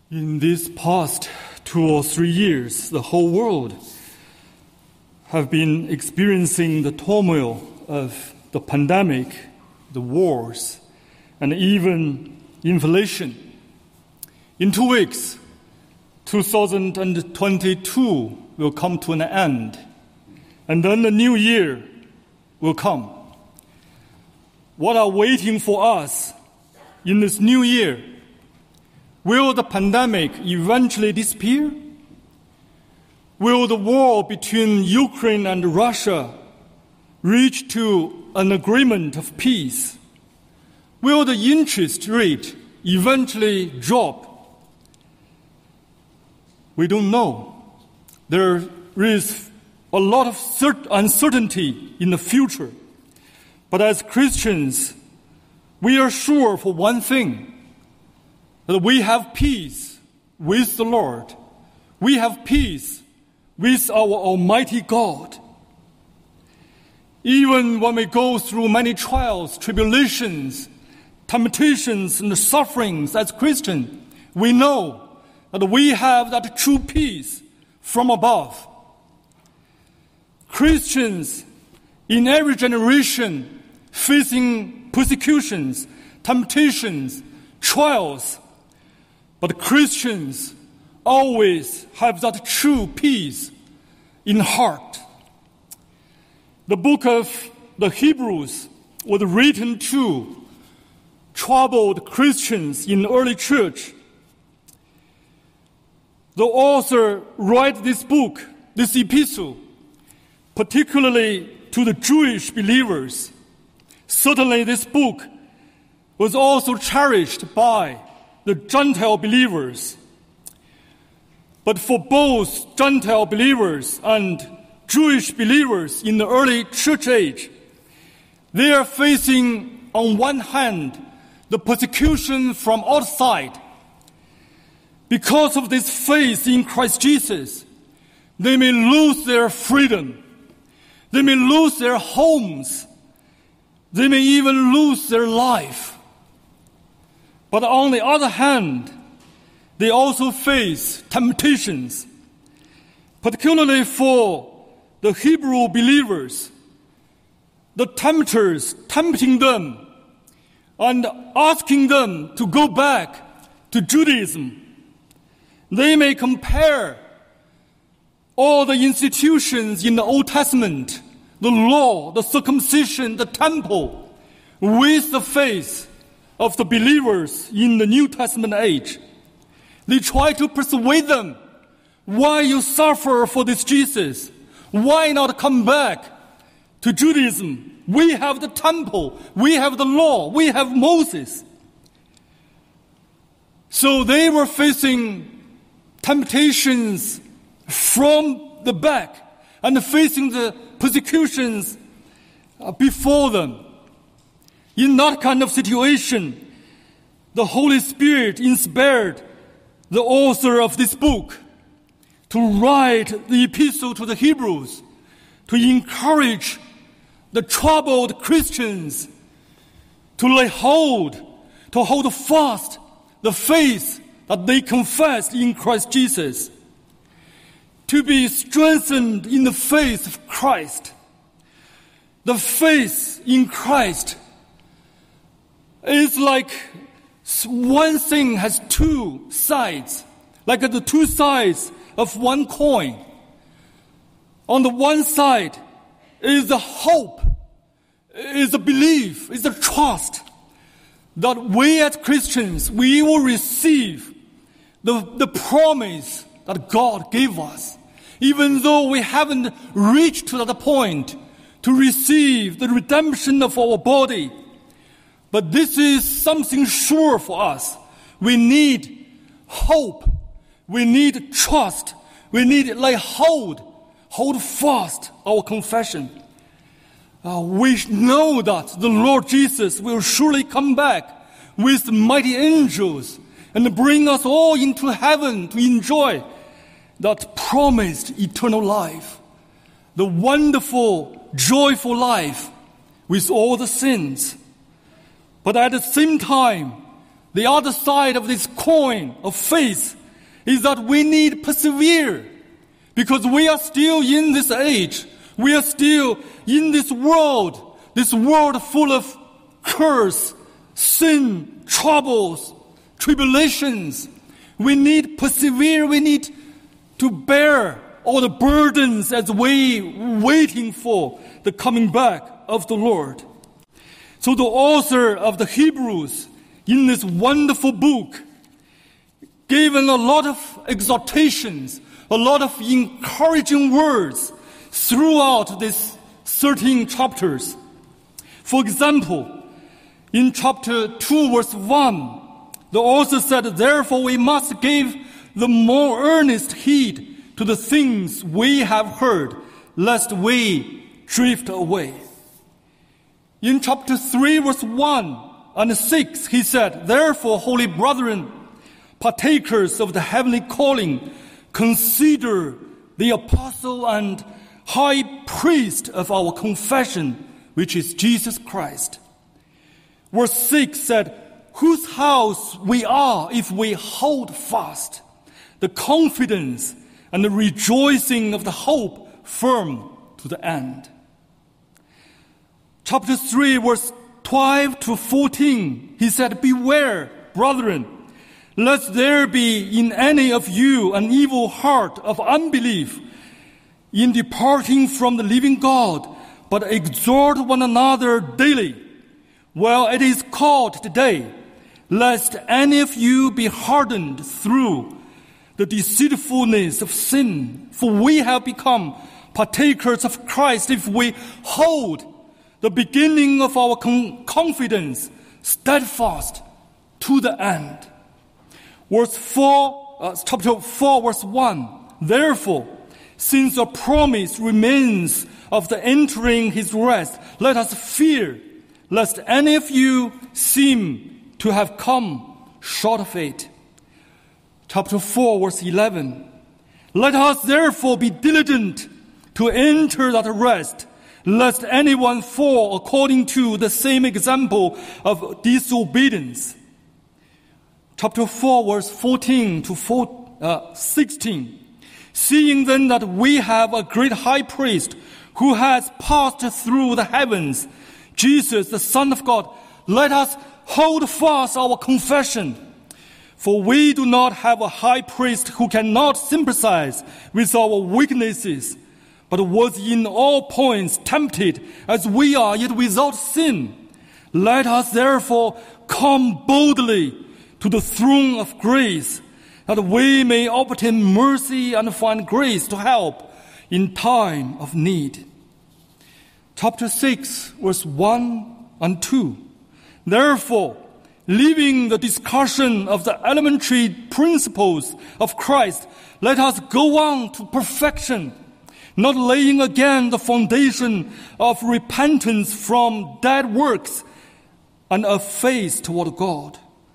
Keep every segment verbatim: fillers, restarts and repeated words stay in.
In these past two or three years, the whole world have been experiencing the turmoil of the pandemic, the wars, and even inflation. In two weeks, two thousand twenty-two will come to an end, and then the new year will come. What are waiting for us in this new year? Will the pandemic eventually disappear? Will the war between Ukraine and Russia reach to an agreement of peace? Will the interest rate eventually drop? We don't know. There is a lot of uncertainty in the future. But as Christians, we are sure for one thing, that we have peace with the Lord. We have peace with our Almighty God. Even when we go through many trials, tribulations, temptations, and sufferings as Christians, we know that we have that true peace from above. Christians in every generation facing persecutions, temptations, trials, but Christians always have that true peace in heart. The book of the Hebrews was written to troubled Christians in the early church. The author wrote this book, this epistle, particularly to the Jewish believers. Certainly this book was also cherished by the Gentile believers. But for both Gentile believers and Jewish believers in the early church age, they are facing, on one hand, the persecution from outside. Because of this faith in Christ Jesus, they may lose their freedom. They may lose their homes. They may even lose their life. But on the other hand, they also face temptations, particularly for the Hebrew believers, the tempters tempting them and asking them to go back to Judaism. They may compare all the institutions in the Old Testament, the law, the circumcision, the temple, with the faith of the believers in the New Testament age. They try to persuade them, why you suffer for this Jesus? Why not come back to Judaism? We have the temple, we have the law, we have Moses. So they were facing temptations from the back and facing the persecutions before them. In that kind of situation, the Holy Spirit inspired the author of this book to write the epistle to the Hebrews to encourage the troubled Christians to lay hold, to hold fast the faith that they confessed in Christ Jesus, to be strengthened in the faith of Christ. The faith in Christ is like one thing has two sides, like the two sides of one coin. On the one side is the hope, is the belief, is the trust that we as Christians, we will receive the, the promise that God gave us, even though we haven't reached to that point to receive the redemption of our body. But this is something sure for us. We need hope. We need trust. We need lay hold, hold fast our confession. Uh, we know that the Lord Jesus will surely come back with mighty angels and bring us all into heaven to enjoy that promised eternal life, the wonderful, joyful life with all the sins. But at the same time, the other side of this coin of faith is that we need persevere, because we are still in this age. We are still in this world, this world full of curse, sin, troubles, tribulations. We need persevere. We need to bear all the burdens as we waiting for the coming back of the Lord. So the author of the Hebrews in this wonderful book given a lot of exhortations, a lot of encouraging words throughout these thirteen chapters. For example, in chapter two, verse one, the author said, "Therefore we must give the more earnest heed to the things we have heard, lest we drift away." In chapter three, verse one and six, he said, "Therefore, holy brethren, partakers of the heavenly calling, consider the apostle and high priest of our confession, which is Jesus Christ." Verse six said, "Whose house we are if we hold fast the confidence and the rejoicing of the hope firm to the end." Chapter three, verse twelve to fourteen, he said, "Beware, brethren, lest there be in any of you an evil heart of unbelief in departing from the living God, but exhort one another daily, while it is called today, lest any of you be hardened through the deceitfulness of sin. For we have become partakers of Christ if we hold the beginning of our con- confidence steadfast to the end." Verse four, uh, chapter four, verse one. "Therefore, since a promise remains of the entering his rest, let us fear, lest any of you seem to have come short of it." Chapter four, verse eleven. "Let us therefore be diligent to enter that rest, lest anyone fall according to the same example of disobedience." Chapter four, verse fourteen to sixteen. "Seeing then that we have a great high priest who has passed through the heavens, Jesus, the Son of God, let us hold fast our confession. For we do not have a high priest who cannot sympathize with our weaknesses, but was in all points tempted as we are, yet without sin. Let us therefore come boldly to the throne of grace, that we may obtain mercy and find grace to help in time of need." Chapter six, verse one and two. "Therefore, leaving the discussion of the elementary principles of Christ, let us go on to perfection, not laying again the foundation of repentance from dead works and of faith toward God."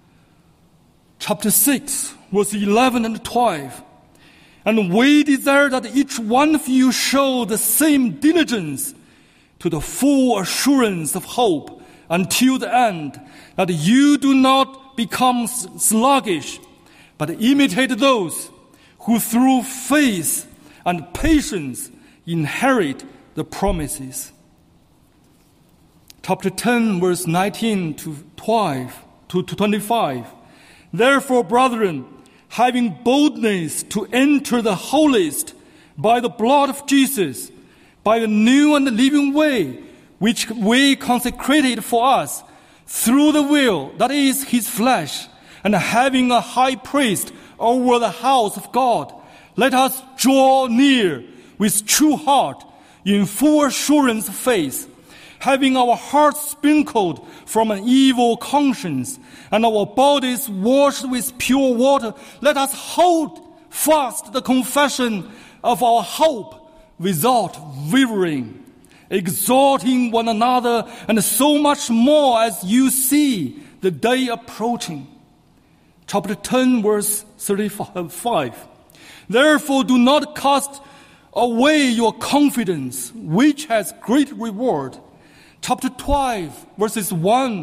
Chapter six, verse eleven and twelve. "And we desire that each one of you show the same diligence to the full assurance of hope until the end, that you do not become sluggish, but imitate those who through faith and patience inherit the promises." Chapter ten, verse nineteen to twelve to twenty-five. "Therefore, brethren, having boldness to enter the holiest by the blood of Jesus, by the new and living way, which we consecrated for us through the will, that is his flesh, and having a high priest over the house of God, let us draw near with true heart, in full assurance of faith, having our hearts sprinkled from an evil conscience, and our bodies washed with pure water. Let us hold fast the confession of our hope without wavering, exhorting one another, and so much more as you see the day approaching." Chapter ten, verse thirty-five. "Therefore do not cast away your confidence, which has great reward." Chapter twelve, verses one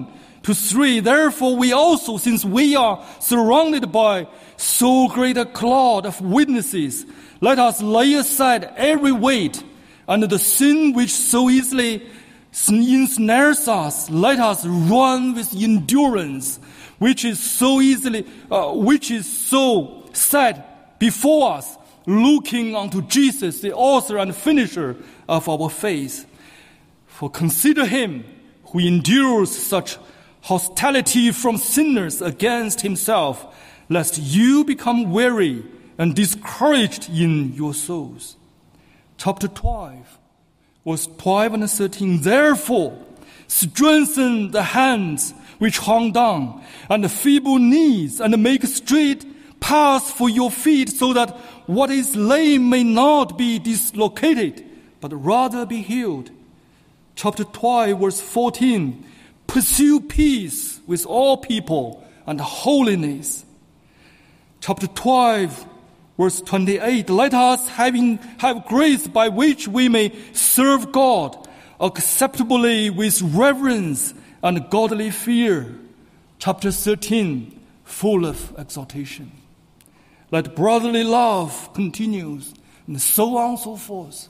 to three, therefore we also, since we are surrounded by so great a cloud of witnesses, let us lay aside every weight and the sin which so easily ensnares us. Let us run with endurance, which is so easily, uh, which is so set before us, looking unto Jesus, the author and finisher of our faith. For consider him who endures such hostility from sinners against himself, lest you become weary and discouraged in your souls. Chapter twelve, verse twelve and thirteen. Therefore, strengthen the hands which hang down, and the feeble knees, and make straight paths for your feet, so that what is lame may not be dislocated, but rather be healed. Chapter twelve, verse fourteen. Pursue peace with all people and holiness. Chapter twelve, verse twenty-eight. Let us having have grace by which we may serve God acceptably with reverence and godly fear. Chapter thirteen, full of exhortation. Let brotherly love continues, and so on and so forth.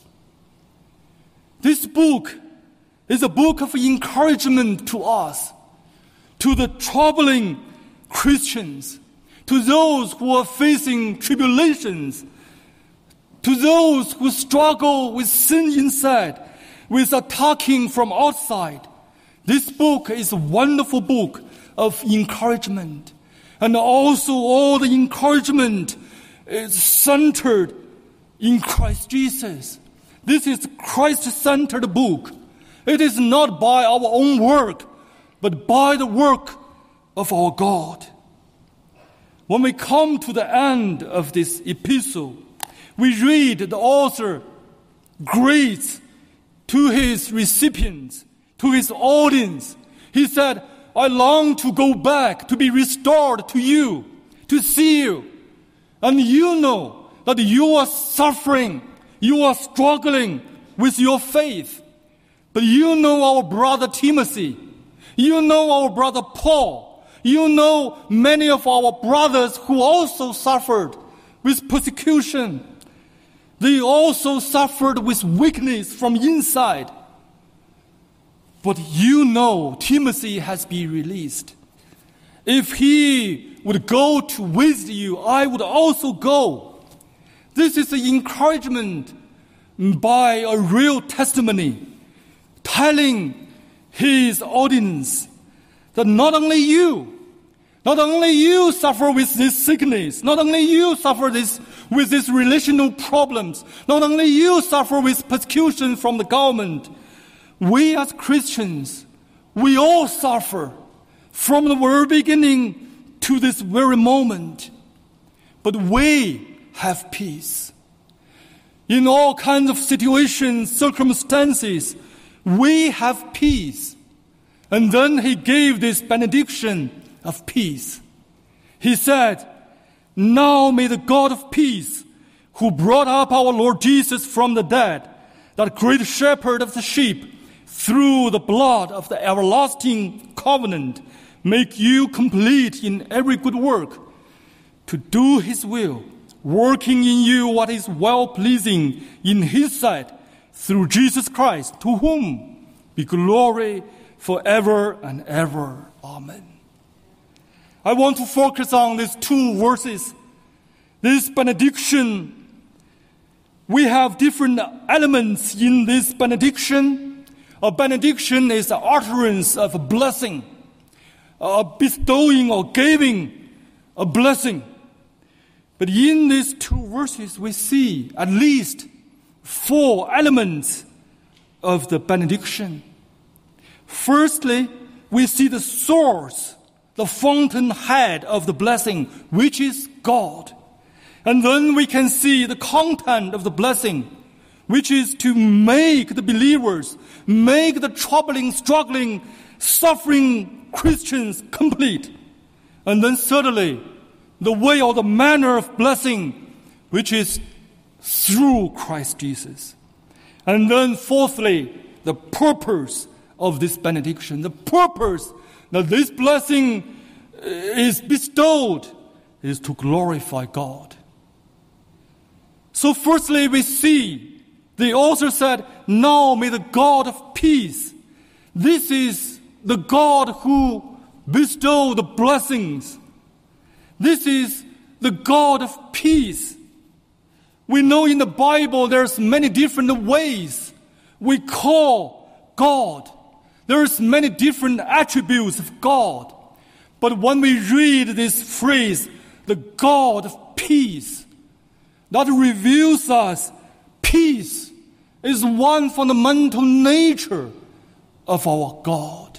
This book is a book of encouragement to us, to the troubling Christians, to those who are facing tribulations, to those who struggle with sin inside, with attacking from outside. This book is a wonderful book of encouragement. And also all the encouragement is centered in Christ Jesus. This is a Christ-centered book. It is not by our own work, but by the work of our God. When we come to the end of this epistle, we read the author greets to his recipients, to his audience. He said, I long to go back, to be restored to you, to see you. And you know that you are suffering, you are struggling with your faith. But you know our brother Timothy. You know our brother Paul. You know many of our brothers who also suffered with persecution. They also suffered with weakness from inside. But you know Timothy has been released. If he would go to visit you, I would also go. This is an encouragement by a real testimony, telling his audience that not only you, not only you suffer with this sickness, not only you suffer this with these relational problems, not only you suffer with persecution from the government, we as Christians, we all suffer from the very beginning to this very moment. But we have peace. In all kinds of situations, circumstances, we have peace. And then he gave this benediction of peace. He said, now may the God of peace, who brought up our Lord Jesus from the dead, that great shepherd of the sheep, through the blood of the everlasting covenant, make you complete in every good work, to do his will, working in you what is well-pleasing in his sight, through Jesus Christ, to whom be glory forever and ever. Amen. I want to focus on these two verses. This benediction, we have different elements in this benediction. A benediction is an utterance of a blessing, a bestowing or giving a blessing. But in these two verses, we see at least four elements of the benediction. Firstly, we see the source, the fountainhead of the blessing, which is God. And then we can see the content of the blessing, which is to make the believers, make the troubling, struggling, suffering Christians complete. And then thirdly, the way or the manner of blessing, which is through Christ Jesus. And then fourthly, the purpose of this benediction. The purpose that this blessing is bestowed is to glorify God. So firstly, we see the author said, now may the God of peace. This is the God who bestowed the blessings. This is the God of peace. We know in the Bible there's many different ways we call God. There's many different attributes of God. But when we read this phrase, the God of peace, that reveals us peace is one fundamental nature of our God.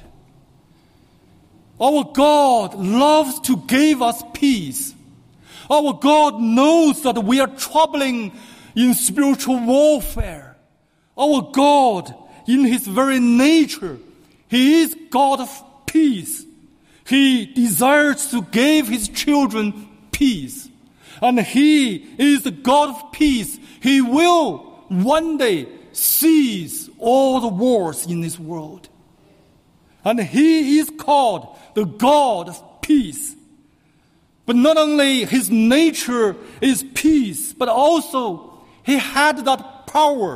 Our God loves to give us peace. Our God knows that we are troubling in spiritual warfare. Our God, in His very nature, He is God of peace. He desires to give His children peace. And He is the God of peace. He will one day cease all the wars in this world. And He is called the God of peace. But not only His nature is peace, but also He had that power.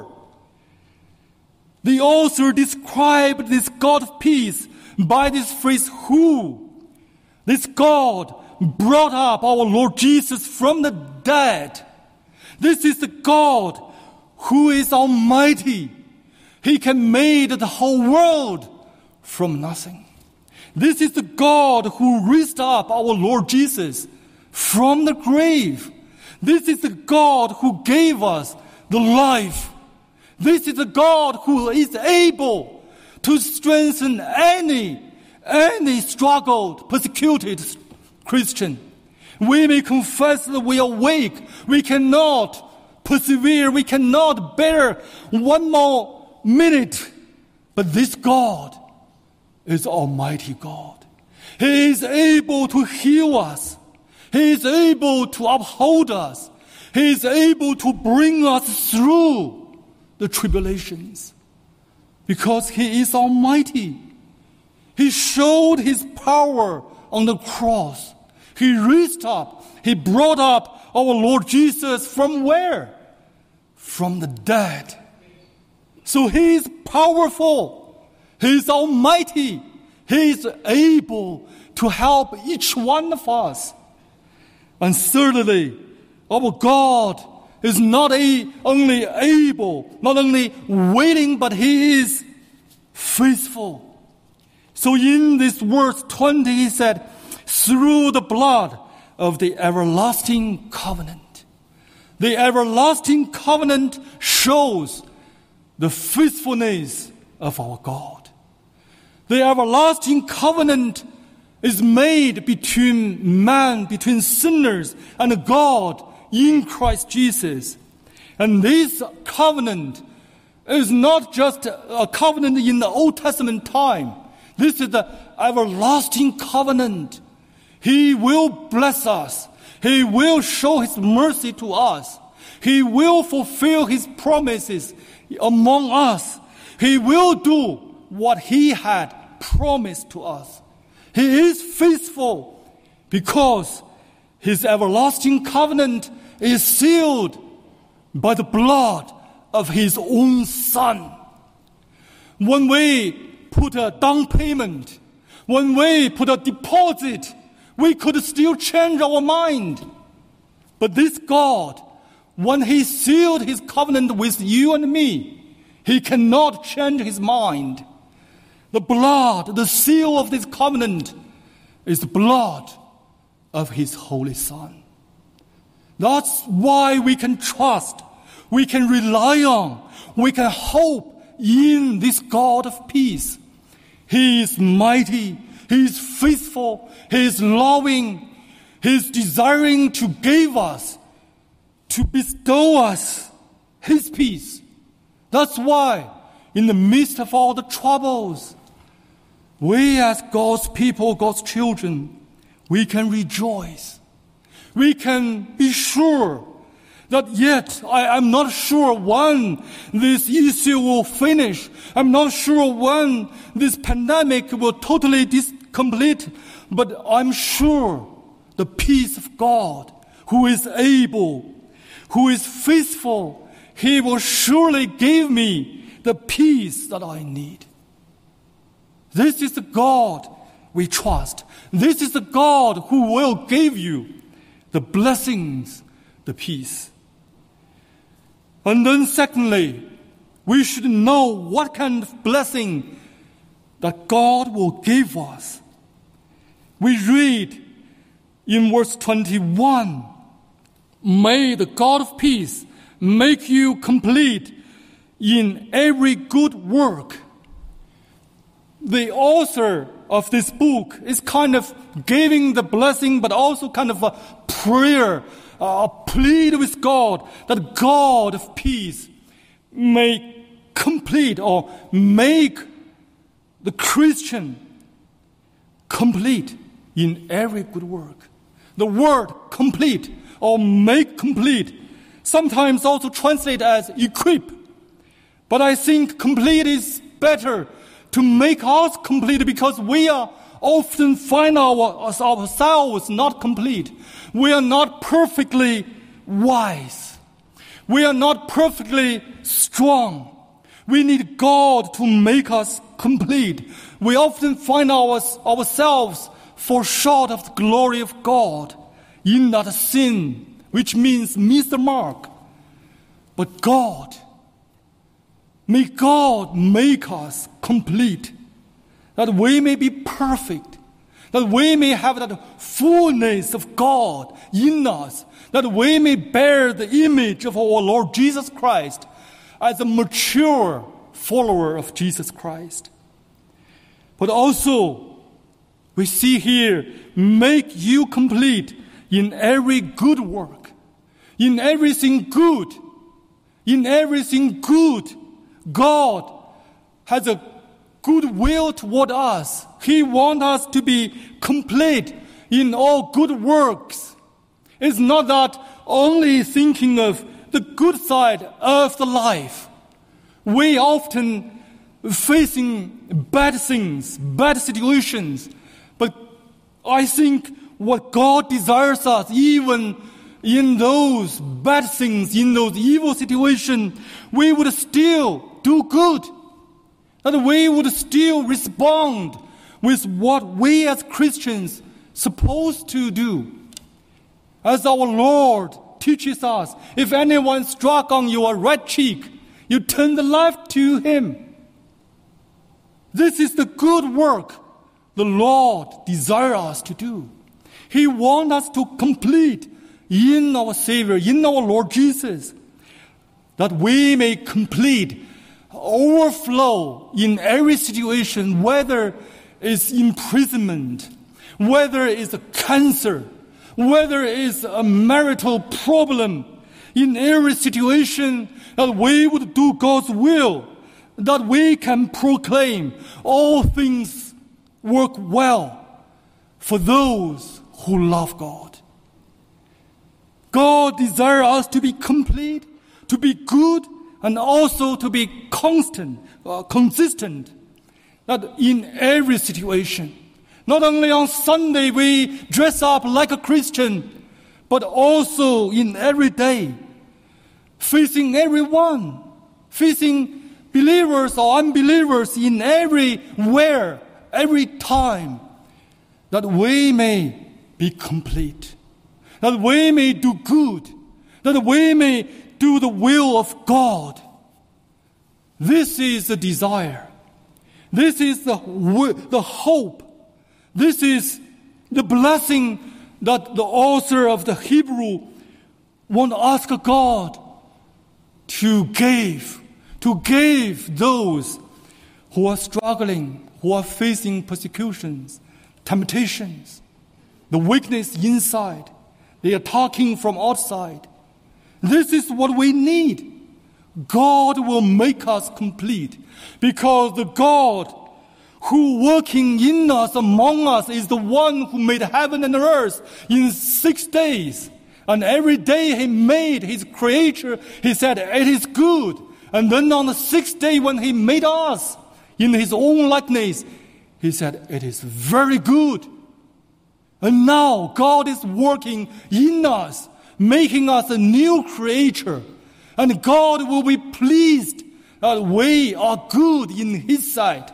The author described this God of peace by this phrase, who. This God brought up our Lord Jesus from the dead. This is the God who is almighty. He can make the whole world from nothing. This is the God who raised up our Lord Jesus from the grave. This is the God who gave us the life. This is the God who is able to strengthen any, any struggled, persecuted Christian. We may confess that we are weak. We cannot persevere. We cannot bear one more minute. But this God is Almighty God. He is able to heal us. He is able to uphold us. He is able to bring us through the tribulations. Because He is Almighty. He showed His power on the cross. He raised up, He brought up our Lord Jesus from where? From the dead. So He is powerful. He is almighty. He is able to help each one of us. And thirdly, our God is not a, only able, not only waiting, but He is faithful. So in this verse twenty, He said, through the blood of the everlasting covenant. The everlasting covenant shows the faithfulness of our God. The everlasting covenant is made between man, between sinners and God in Christ Jesus. And this covenant is not just a covenant in the Old Testament time. This is the everlasting covenant. He will bless us. He will show His mercy to us. He will fulfill His promises among us. He will do what He had promised to us. He is faithful because His everlasting covenant is sealed by the blood of His own Son. When we put a down payment, when we put a deposit, we could still change our mind. But this God, when He sealed His covenant with you and me, He cannot change His mind. The blood, the seal of this covenant is the blood of His Holy Son. That's why we can trust, we can rely on, we can hope in this God of peace. He is mighty, He is faithful, He is loving, He is desiring to give us, to bestow us His peace. That's why in the midst of all the troubles, we as God's people, God's children, we can rejoice. We can be sure that yet I am not sure when this issue will finish. I'm not sure when this pandemic will totally dis- complete, but I'm sure the peace of God, who is able, who is faithful, He will surely give me the peace that I need. This is the God we trust. This is the God who will give you the blessings, the peace. And then secondly, we should know what kind of blessing that God will give us. We read in verse twenty-one, may the God of peace make you complete in every good work. The author of this book is kind of giving the blessing, but also kind of a prayer, a plea with God, that God of peace may complete or make the Christian complete in every good work. The word complete or make complete sometimes also translate as equip. But I think complete is better to make us complete, because we are often find our, ourselves not complete. We are not perfectly wise. We are not perfectly strong. We need God to make us complete. We often find our, ourselves fall short of the glory of God in that sin, which means miss the mark. But God, may God make us complete, that we may be perfect, that we may have that fullness of God in us, that we may bear the image of our Lord Jesus Christ as a mature follower of Jesus Christ. But also, we see here, make you complete in every good work, in everything good, in everything good. God has a good will toward us. He wants us to be complete in all good works. It's not that only thinking of the good side of the life. We often facing bad things, bad situations. But I think what God desires us, even in those bad things, in those evil situations, we would still do good. That we would still respond with what we as Christians supposed to do. As our Lord teaches us, if anyone struck on your right cheek, you turn the left to him. This is the good work the Lord desires us to do. He wants us to complete in our Savior, in our Lord Jesus, that we may complete, overflow in every situation, whether it's imprisonment, whether it's a cancer, whether it's a marital problem, in every situation that we would do God's will, that we can proclaim all things work well for those who love God. God desires us to be complete, to be good, and also to be constant, uh, consistent, that in every situation. Not only on Sunday we dress up like a Christian, but also in every day, facing everyone, facing believers or unbelievers in everywhere, every time, that we may be complete, that we may do good, that we may do the will of God. This is the desire. This is the, the hope. This is the blessing that the author of the Hebrew want to ask God to give, to give those who are struggling, who are facing persecutions, temptations, the weakness inside. They are talking from outside. This is what we need. God will make us complete, because the God who working in us, among us, is the one who made heaven and earth in six days. And every day He made His creature, He said, it is good. And then on the sixth day when He made us in His own likeness, he said, it is very good. And now God is working in us, making us a new creature. And God will be pleased that we are good in His sight.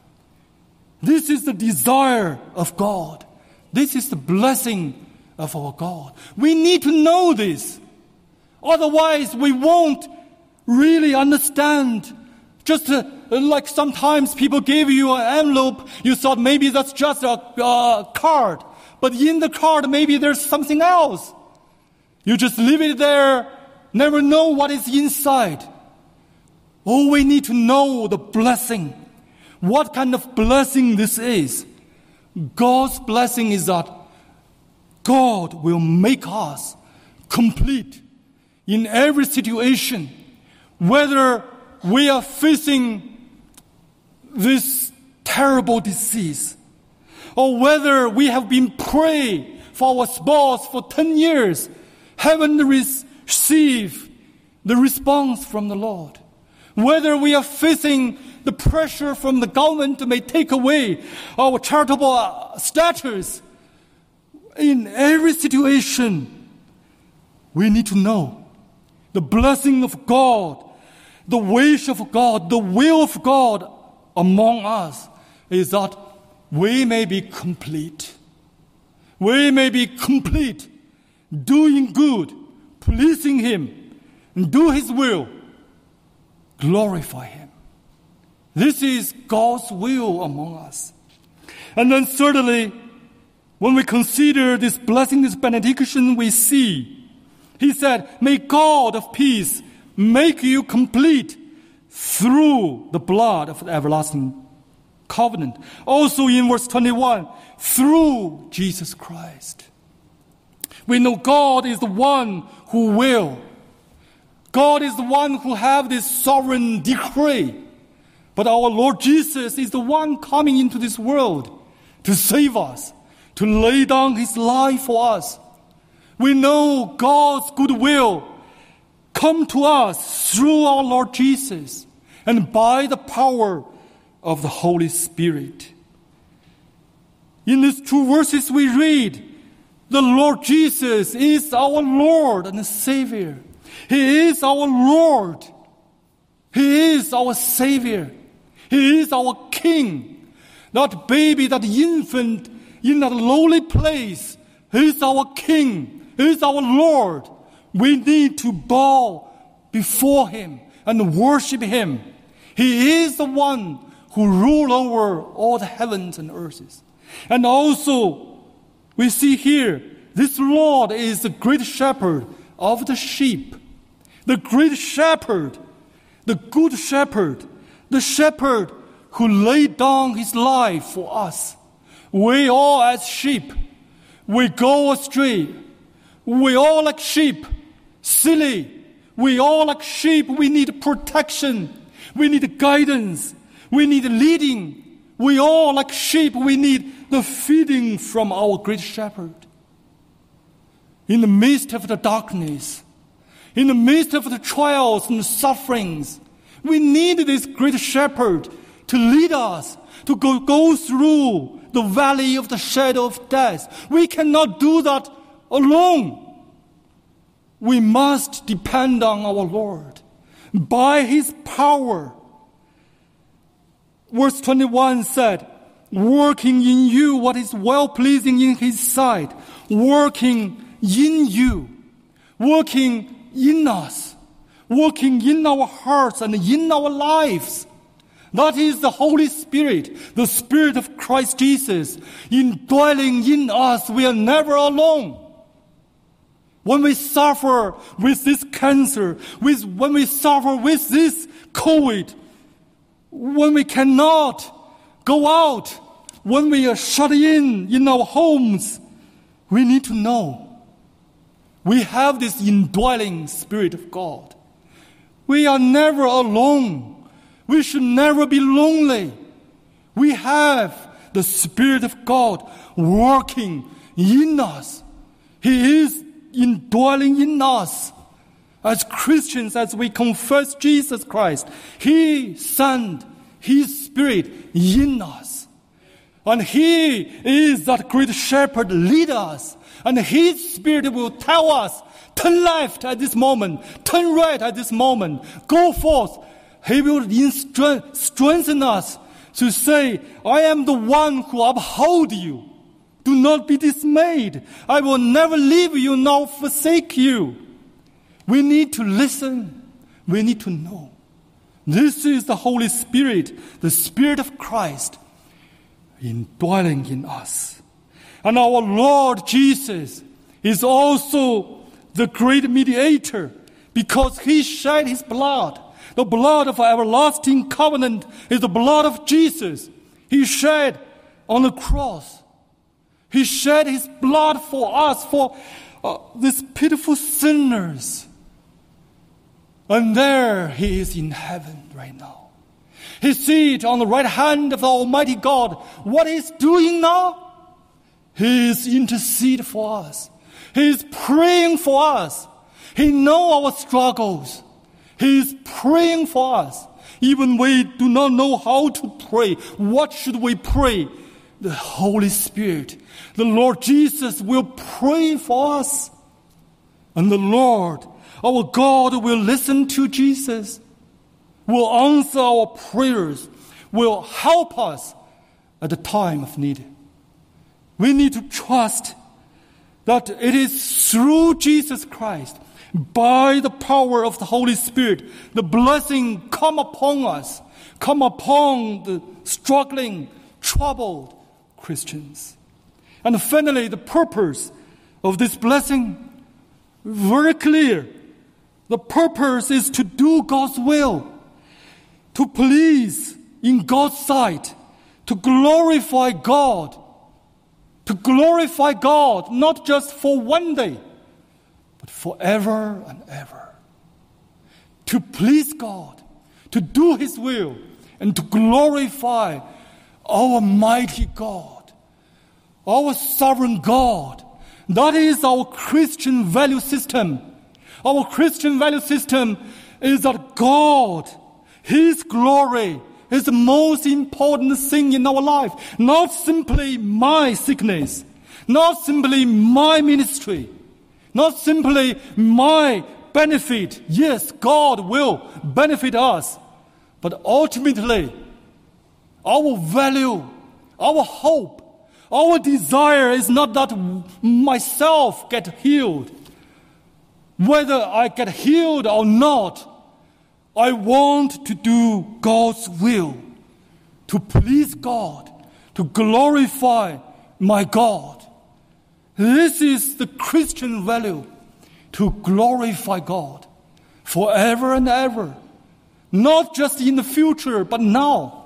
This is the desire of God. This is the blessing of our God. We need to know this. Otherwise, we won't really understand. Just uh, like sometimes people give you an envelope, you thought maybe that's just a uh, card. But in the card, maybe there's something else. You just leave it there, never know what is inside. Oh, we need to know the blessing. What kind of blessing this is? God's blessing is that God will make us complete in every situation. Whether we are facing this terrible disease, or whether we have been praying for our spouse for ten years, haven't received the response from the Lord. Whether we are facing the pressure from the government to may take away our charitable status, in every situation, we need to know the blessing of God, the wish of God, the will of God among us is that we may be complete. We may be complete, doing good, pleasing Him, and do His will, glorify Him. This is God's will among us. And then thirdly, when we consider this blessing, this benediction, we see, He said, may God of peace make you complete through the blood of the everlasting covenant. Also in verse twenty-one, through Jesus Christ. We know God is the one who will. God is the one who have this sovereign decree. But our Lord Jesus is the one coming into this world to save us, to lay down His life for us. We know God's goodwill come to us through our Lord Jesus and by the power of the Holy Spirit. In these two verses we read, the Lord Jesus is our Lord and Savior. He is our Lord. He is our Savior. He is our King. That baby, that infant in that lowly place, He is our King. He is our Lord. We need to bow before Him and worship Him. He is the one who rules over all the heavens and earths. And also, we see here, this Lord is the great shepherd of the sheep. The great shepherd, the good shepherd, the shepherd who laid down His life for us. We all as sheep, we go astray. We all like sheep, silly. We all like sheep, we need protection. We need guidance. We need leading. We all like sheep, we need the feeding from our great shepherd. In the midst of the darkness, in the midst of the trials and the sufferings, we need this great shepherd to lead us, to go, go through the valley of the shadow of death. We cannot do that alone. We must depend on our Lord. By His power, verse twenty-one said, working in you what is well-pleasing in His sight, working in you, working in us, working in our hearts and in our lives. That is the Holy Spirit, the Spirit of Christ Jesus, indwelling in us. We are never alone. When we suffer with this cancer, with, when we suffer with this COVID, when we cannot go out, when we are shut in in our homes, we need to know we have this indwelling Spirit of God. We are never alone. We should never be lonely. We have the Spirit of God working in us. He is indwelling in us. As Christians, as we confess Jesus Christ, He sent His Spirit in us And He is that great shepherd, lead us. And His Spirit will tell us, turn left at this moment, turn right at this moment, go forth. He will instru- strengthen us to say, I am the one who uphold you. Do not be dismayed. I will never leave you nor forsake you. We need to listen. We need to know. This is the Holy Spirit, the Spirit of Christ, indwelling in us. And our Lord Jesus is also the great mediator because He shed His blood. The blood of everlasting covenant is the blood of Jesus. He shed on the cross. He shed His blood for us, for uh, these pitiful sinners. And there He is in heaven right now. He sits on the right hand of the Almighty God. What He's doing now? He is interceding for us. He is praying for us. He knows our struggles. He is praying for us. Even we do not know how to pray. What should we pray? The Holy Spirit, the Lord Jesus will pray for us. And the Lord, our God, will listen to Jesus, will answer our prayers, will help us at the time of need. We need to trust that it is through Jesus Christ, by the power of the Holy Spirit, the blessing come upon us, come upon the struggling, troubled Christians. And finally, the purpose of this blessing, very clear. The purpose is to do God's will, to please in God's sight, to glorify God, to glorify God, not just for one day, but forever and ever. To please God, to do His will, and to glorify our mighty God, our sovereign God. That is our Christian value system. Our Christian value system is that God, His glory, is the most important thing in our life. Not simply my sickness, not simply my ministry, not simply my benefit. Yes, God will benefit us, but ultimately, our value, our hope, our desire is not that myself get healed. Whether I get healed or not, I want to do God's will, to please God, to glorify my God. This is the Christian value, to glorify God forever and ever. Not just in the future, but now.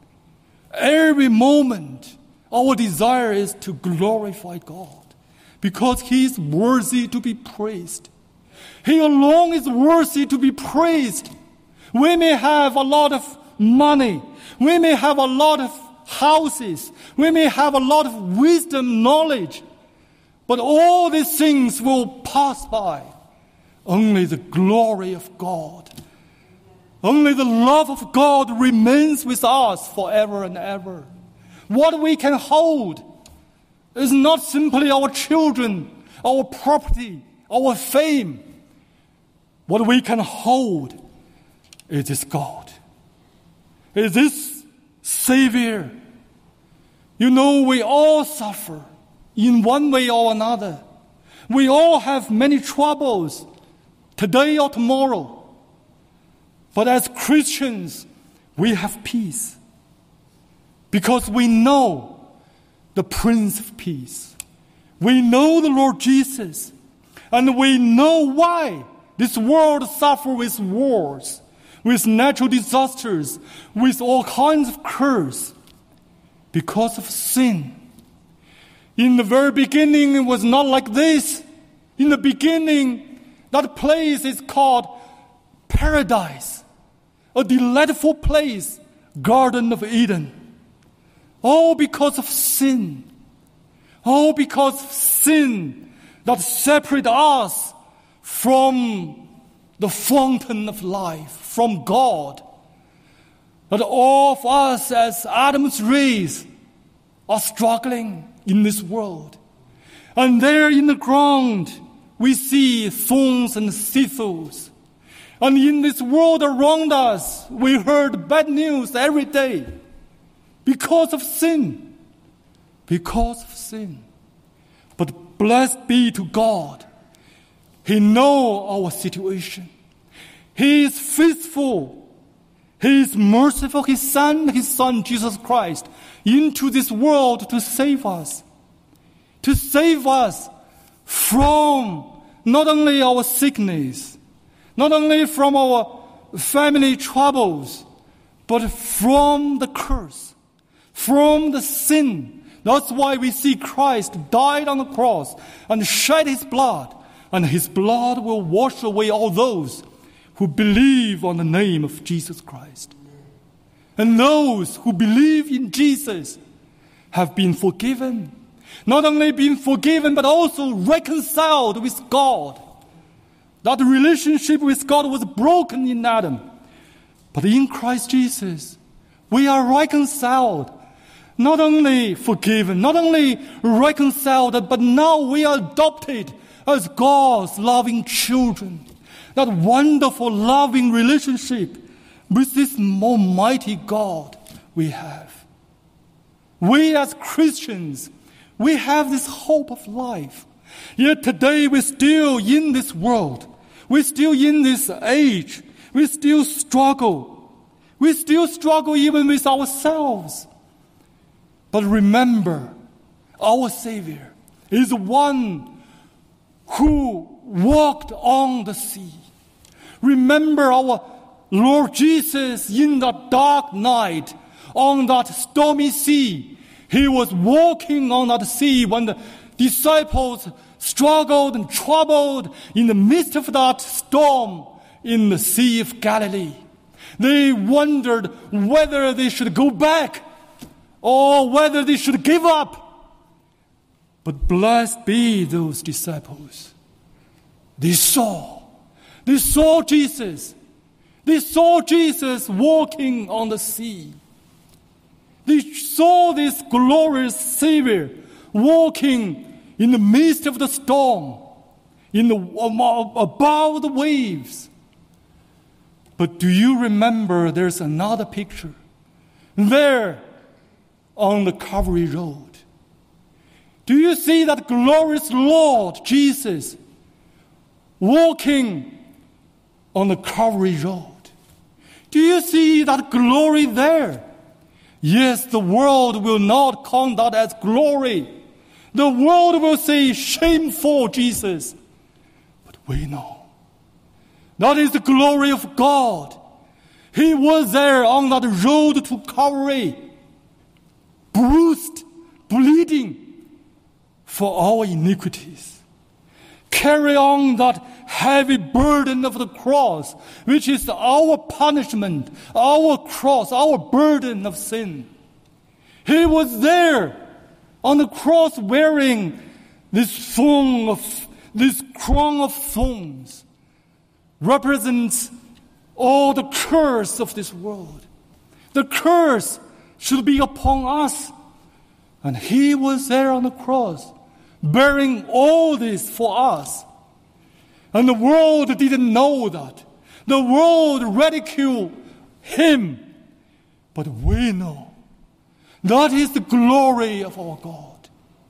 Every moment, our desire is to glorify God because He is worthy to be praised. He alone is worthy to be praised. We may have a lot of money. We may have a lot of houses. We may have a lot of wisdom, knowledge. But all these things will pass by. Only the glory of God, only the love of God remains with us forever and ever. What we can hold is not simply our children, our property, our fame. What we can hold is this God. Is this Savior. You know, we all suffer in one way or another. We all have many troubles, today or tomorrow. But as Christians, we have peace because we know the Prince of Peace. We know the Lord Jesus, and we know why this world suffers with wars, with natural disasters, with all kinds of curse, because of sin. In the very beginning, it was not like this. In the beginning, that place is called paradise, a delightful place, Garden of Eden. All because of sin. All because of sin that separates us from the fountain of life, from God. That all of us as Adam's race are struggling in this world. And there in the ground, we see thorns and thistles. And in this world around us, we heard bad news every day because of sin. Because of sin. But blessed be to God. He knows our situation. He is faithful. He is merciful. He sent His Son, Jesus Christ, into this world to save us. To save us from not only our sickness, not only from our family troubles, but from the curse, from the sin. That's why we see Christ died on the cross and shed His blood, and His blood will wash away all those who believe on the name of Jesus Christ. And those who believe in Jesus have been forgiven. Not only been forgiven, but also reconciled with God. That relationship with God was broken in Adam. But in Christ Jesus, we are reconciled. Not only forgiven, not only reconciled, but now we are adopted as God's loving children. That wonderful, loving relationship with this almighty God we have. We as Christians, we have this hope of life. Yet today we're still in this world. We're still in this age. We still struggle. We still struggle even with ourselves. But remember, our Savior is one who walked on the sea. Remember our Lord Jesus in that dark night, on that stormy sea. He was walking on that sea when the disciples struggled and troubled in the midst of that storm in the Sea of Galilee. They wondered whether they should go back or whether they should give up. But blessed be those disciples. They saw. They saw Jesus. They saw Jesus walking on the sea. They saw this glorious Savior walking in the midst of the storm, in the, above the waves. But do you remember there's another picture? There on the Calvary Road. Do you see that glorious Lord Jesus walking on the Calvary Road? Do you see that glory there? Yes, the world will not count that as glory. The world will say, shameful Jesus. But we know that is the glory of God. He was there on that road to Calvary, bruised, bleeding for our iniquities. Carry on that heavy burden of the cross, which is our punishment, our cross, our burden of sin. He was there on the cross wearing this thorn of, this crown of thorns, represents all the curse of this world. The curse should be upon us. And He was there on the cross, bearing all this for us. And the world didn't know that. The world ridiculed Him. But we know that is the glory of our God.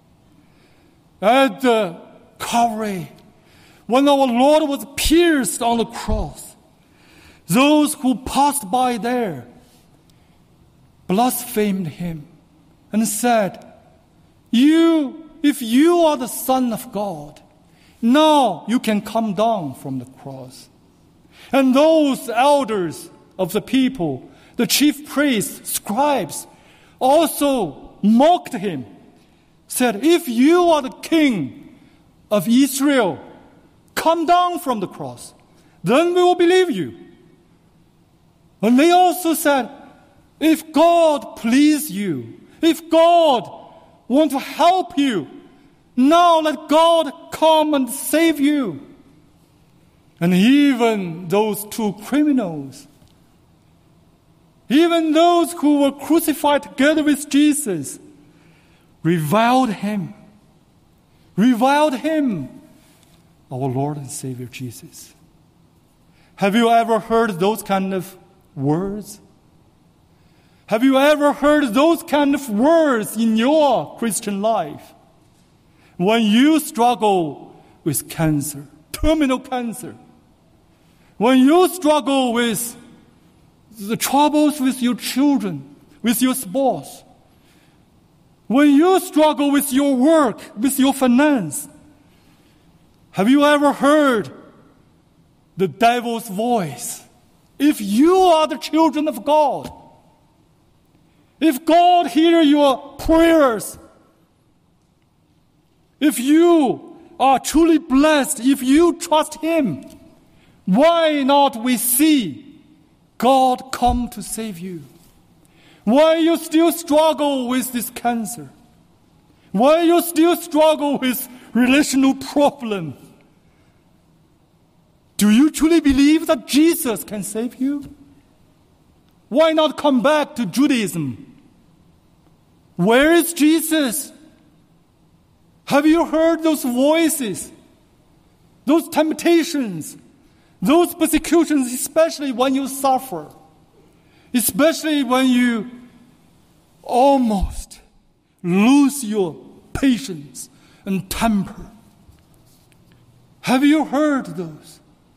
At the Calvary, when our Lord was pierced on the cross, those who passed by there blasphemed Him and said, You, if you are the Son of God, now you can come down from the cross. And those elders of the people, the chief priests, scribes, also mocked Him, said, If you are the King of Israel, come down from the cross, then we will believe you. And they also said, If God please you, if God want to help you, now let God come and save you. And even those two criminals, even those who were crucified together with Jesus, reviled him, reviled him, our Lord and Savior Jesus. Have you ever heard those kind of words? Have you ever heard those kind of words in your Christian life? When you struggle with cancer, terminal cancer, when you struggle with the troubles with your children, with your spouse, when you struggle with your work, with your finance, have you ever heard the devil's voice? If you are the children of God, if God hears your prayers, if you are truly blessed, if you trust Him, why not we see God come to save you? Why you still struggle with this cancer? Why you still struggle with relational problem? Do you truly believe that Jesus can save you? Why not come back to Judaism? Where is Jesus? Have you heard those voices, those temptations, those persecutions, especially when you suffer, especially when you almost lose your patience and temper? Have you heard those?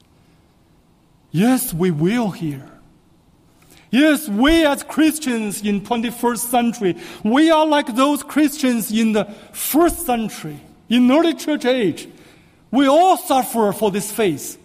Yes, we will hear. Yes, we as Christians in twenty-first century, we are like those Christians in the first century, in early church age. We all suffer for this faith.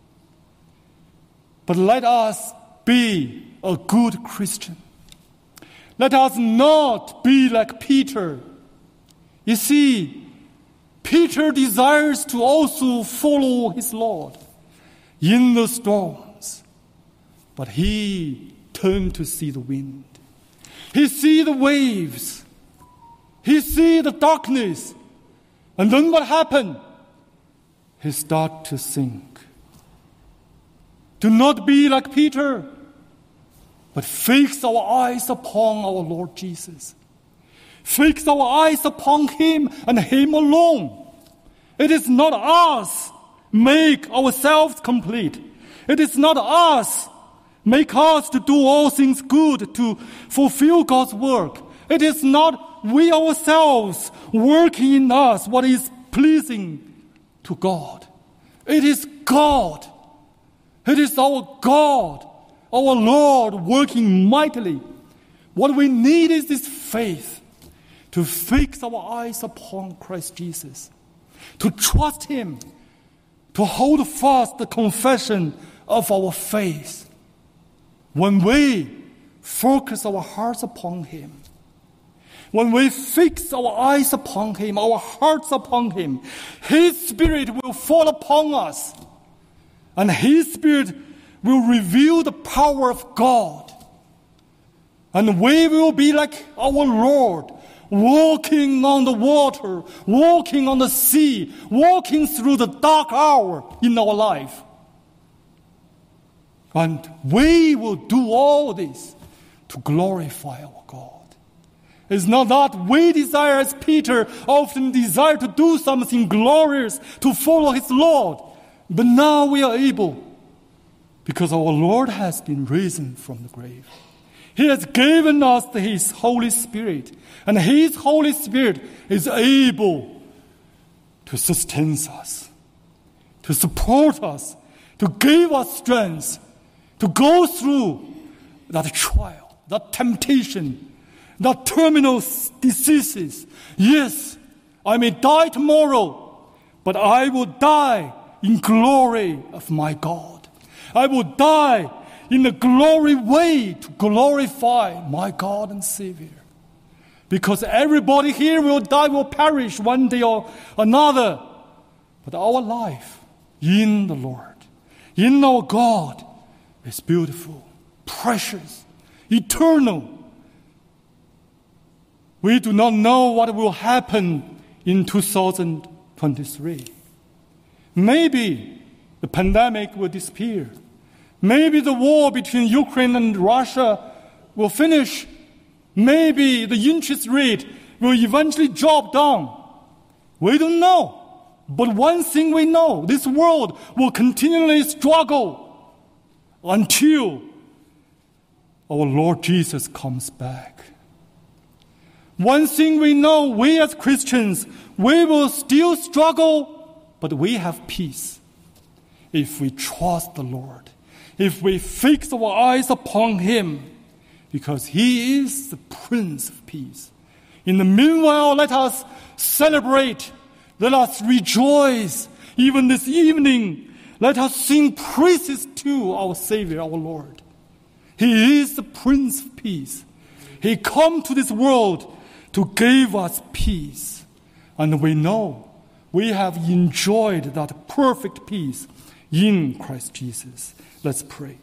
But let us be a good Christian. Let us not be like Peter. You see, Peter desires to also follow his Lord in the storms, but he turned to see the wind. He see the waves. He see the darkness. And then what happened? He start to sink. Do not be like Peter, but fix our eyes upon our Lord Jesus. Fix our eyes upon Him and Him alone. It is not us make ourselves complete. It is not us make us to do all things good to fulfill God's work. It is not we ourselves working in us what is pleasing to God. It is God. It is our God, our Lord working mightily. What we need is this faith to fix our eyes upon Christ Jesus, to trust Him, to hold fast the confession of our faith. When we focus our hearts upon Him, when we fix our eyes upon Him, our hearts upon Him, His Spirit will fall upon us, and His Spirit will reveal the power of God. And we will be like our Lord, walking on the water, walking on the sea, walking through the dark hour in our life. And we will do all this to glorify our God. It's not that we desire, as Peter often desired, to do something glorious, to follow his Lord. But now we are able, because our Lord has been risen from the grave. He has given us His Holy Spirit, and His Holy Spirit is able to sustain us, to support us, to give us strength, to go through that trial, that temptation, that terminal diseases. Yes, I may die tomorrow, but I will die in glory of my God. I will die in the glory way to glorify my God and Savior. Because everybody here will die, will perish one day or another. But our life in the Lord, in our God, is beautiful, precious, eternal. We do not know what will happen in two thousand twenty-three. Maybe the pandemic will disappear. Maybe the war between Ukraine and Russia will finish. Maybe the interest rate will eventually drop down? We don't know. But one thing we know, this world will continually struggle until our Lord Jesus comes back. One thing we know, we as Christians, we will still struggle, but we have peace. If we trust the Lord, if we fix our eyes upon Him, because He is the Prince of Peace. In the meanwhile, let us celebrate, let us rejoice. Even this evening, let us sing praises to our Savior, our Lord. He is the Prince of Peace. He came to this world to give us peace. And we know we have enjoyed that perfect peace in Christ Jesus. Let's pray.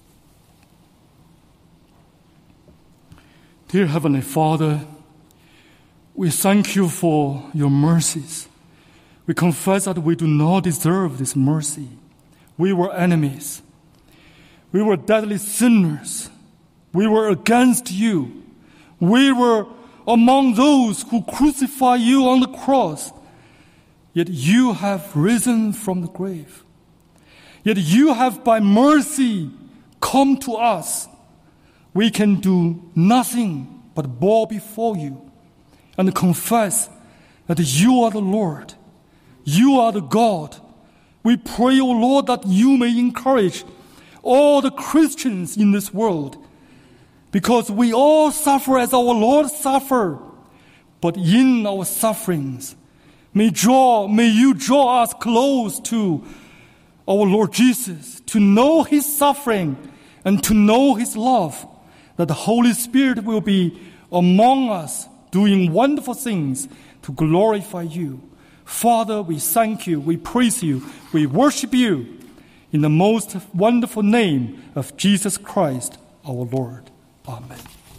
Dear Heavenly Father, we thank you for your mercies. We confess that we do not deserve this mercy. We were enemies. We were deadly sinners. We were against you. We were among those who crucify you on the cross. Yet you have risen from the grave. Yet you have by mercy come to us. We can do nothing but bow before you and confess that you are the Lord. You are the God. We pray, O Lord, that you may encourage all the Christians in this world, because we all suffer as our Lord suffered. But in our sufferings, may draw, may you draw us close to our Lord Jesus, to know His suffering and to know His love, that the Holy Spirit will be among us, doing wonderful things to glorify you. Father, we thank you, we praise you, we worship you in the most wonderful name of Jesus Christ, our Lord. Amen.